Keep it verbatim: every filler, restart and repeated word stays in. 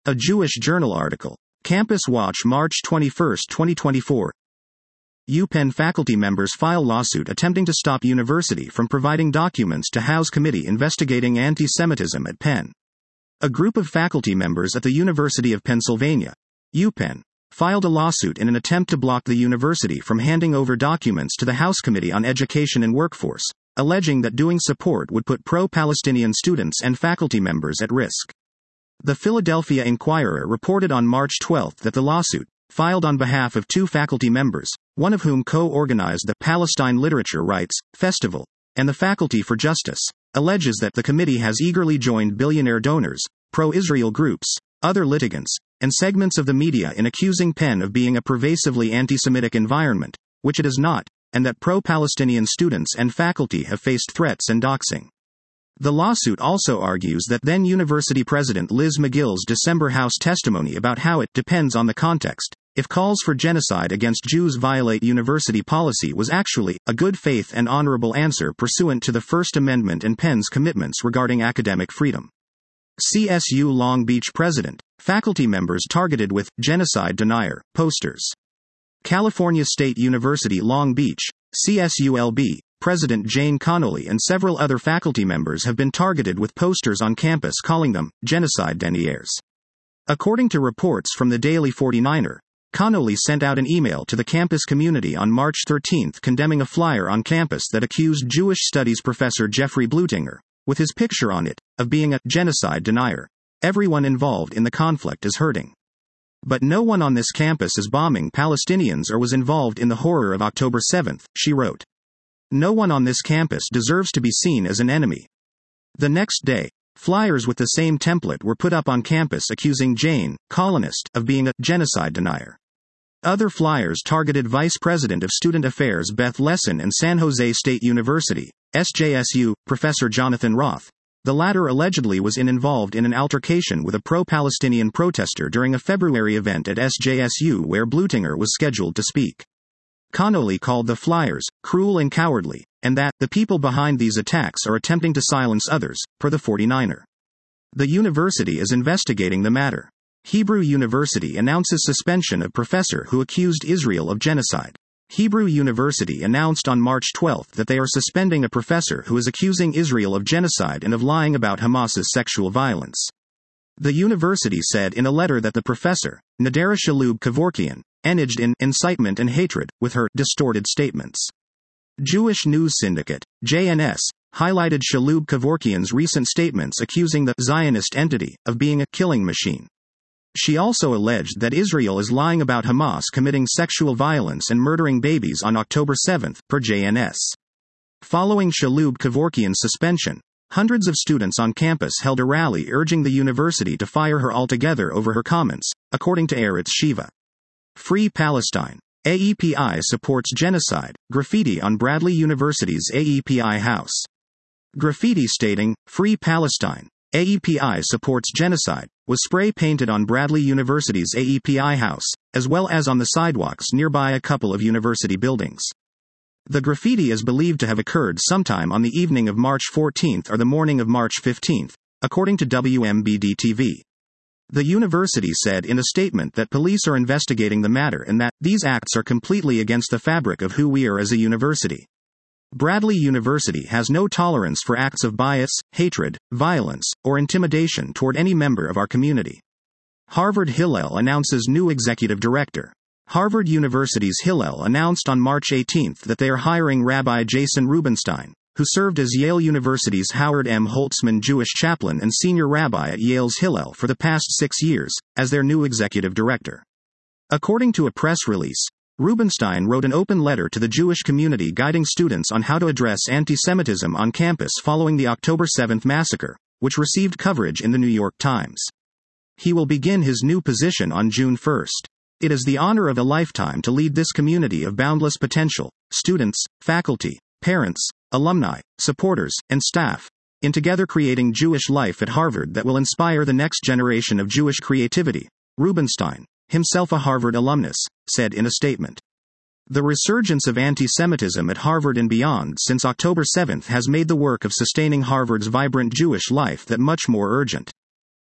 A Jewish Journal article. Campus Watch, March twenty-first, twenty twenty-four. UPenn faculty members file lawsuit attempting to stop university from providing documents to House committee investigating anti-Semitism at Penn. A group of faculty members at the University of Pennsylvania, UPenn, filed a lawsuit in an attempt to block the university from handing over documents to the House Committee on Education and Workforce, alleging that doing support would put pro-Palestinian students and faculty members at risk. The Philadelphia Inquirer reported on March twelfth that the lawsuit, filed on behalf of two faculty members, one of whom co-organized the Palestine Literature Rights Festival, and the Faculty for Justice, alleges that the committee has eagerly joined billionaire donors, pro-Israel groups, other litigants, and segments of the media in accusing Penn of being a pervasively anti-Semitic environment, which it is not, and that pro-Palestinian students and faculty have faced threats and doxing. The lawsuit also argues that then University President Liz Magill's December House testimony about how it depends on the context, if calls for genocide against Jews violate university policy, was actually a good faith and honorable answer pursuant to the First Amendment and Penn's commitments regarding academic freedom. C S U Long Beach president, faculty members targeted with genocide denier posters. California State University Long Beach, C S U L B, President Jane Connolly and several other faculty members have been targeted with posters on campus calling them genocide deniers. According to reports from the Daily forty-niner, Connolly sent out an email to the campus community on March thirteenth condemning a flyer on campus that accused Jewish studies professor Jeffrey Blutinger, with his picture on it, of being a genocide denier. Everyone involved in the conflict is hurting. But no one on this campus is bombing Palestinians or was involved in the horror of October seventh, she wrote. No one on this campus deserves to be seen as an enemy. The next day, flyers with the same template were put up on campus accusing Jane, colonist, of being a genocide denier. Other flyers targeted Vice President of Student Affairs Beth Lessin and San Jose State University, S J S U, Professor Jonathan Roth. The latter allegedly was in involved in an altercation with a pro-Palestinian protester during a February event at S J S U where Blutinger was scheduled to speak. Connolly called the flyers cruel and cowardly, and that the people behind these attacks are attempting to silence others, per the forty-niner. The university is investigating the matter. Hebrew University announces suspension of professor who accused Israel of genocide. Hebrew University announced on March twelfth that they are suspending a professor who is accusing Israel of genocide and of lying about Hamas's sexual violence. The university said in a letter that the professor, Nadera Shalub Kevorkian, engaged in incitement and hatred with her distorted statements. Jewish News Syndicate, J N S, highlighted Shalub Kevorkian's recent statements accusing the Zionist entity of being a killing machine. She also alleged that Israel is lying about Hamas committing sexual violence and murdering babies on October seventh, per J N S. Following Shalub Kevorkian's suspension, hundreds of students on campus held a rally urging the university to fire her altogether over her comments, according to Eretz Shiva. Free Palestine. A E P I supports genocide, graffiti on Bradley University's A E P I house. Graffiti stating, Free Palestine, A E P I supports genocide, was spray-painted on Bradley University's A E P I house, as well as on the sidewalks nearby a couple of university buildings. The graffiti is believed to have occurred sometime on the evening of March fourteenth or the morning of March fifteenth, according to W M B D T V. The university said in a statement that police are investigating the matter and that these acts are completely against the fabric of who we are as a university. Bradley University has no tolerance for acts of bias, hatred, violence, or intimidation toward any member of our community. Harvard Hillel announces new executive director. Harvard University's Hillel announced on March eighteenth that they are hiring Rabbi Jason Rubenstein, who served as Yale University's Howard M. Holtzman Jewish chaplain and senior rabbi at Yale's Hillel for the past six years, as their new executive director. According to a press release, Rubenstein wrote an open letter to the Jewish community guiding students on how to address anti-Semitism on campus following the October seventh massacre, which received coverage in the New York Times. He will begin his new position on June first. It is the honor of a lifetime to lead this community of boundless potential, students, faculty, parents, alumni, supporters, and staff, in together creating Jewish life at Harvard that will inspire the next generation of Jewish creativity, Rubenstein, himself a Harvard alumnus, said in a statement. The resurgence of anti-Semitism at Harvard and beyond since October seventh has made the work of sustaining Harvard's vibrant Jewish life that much more urgent.